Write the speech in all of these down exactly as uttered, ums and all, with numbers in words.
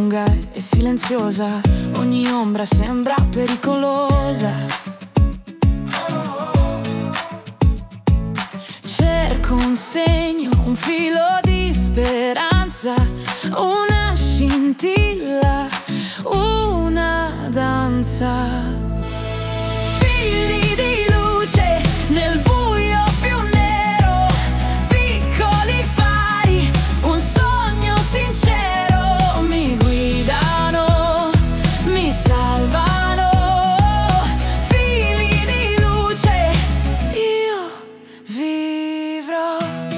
lunga e silenziosa, ogni ombra sembra pericolosa. Cerco un segno, un filo di speranza, una scintilla, una danza. Figli di luce nel buio più nero, piccoli fari, un sogno sincero, mi guidano, mi salvano. Figli di luce, io vivrò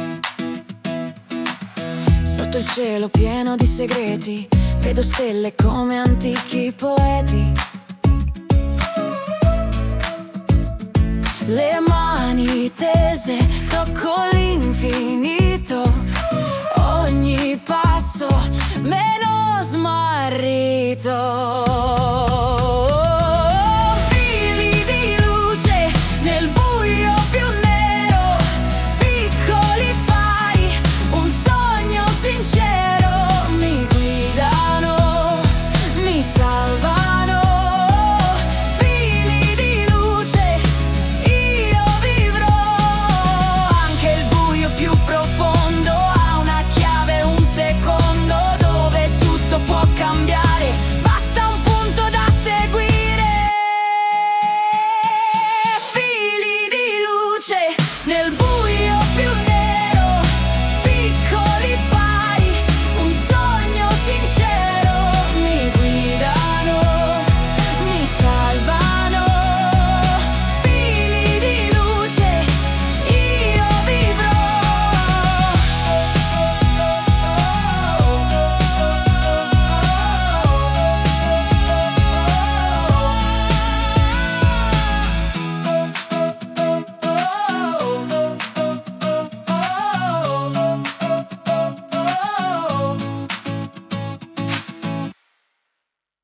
sotto il cielo pieno di segreti, vedo stelle come antichi poeti. Le mani tese, tocco l'infinito, ogni passo meno smarrito.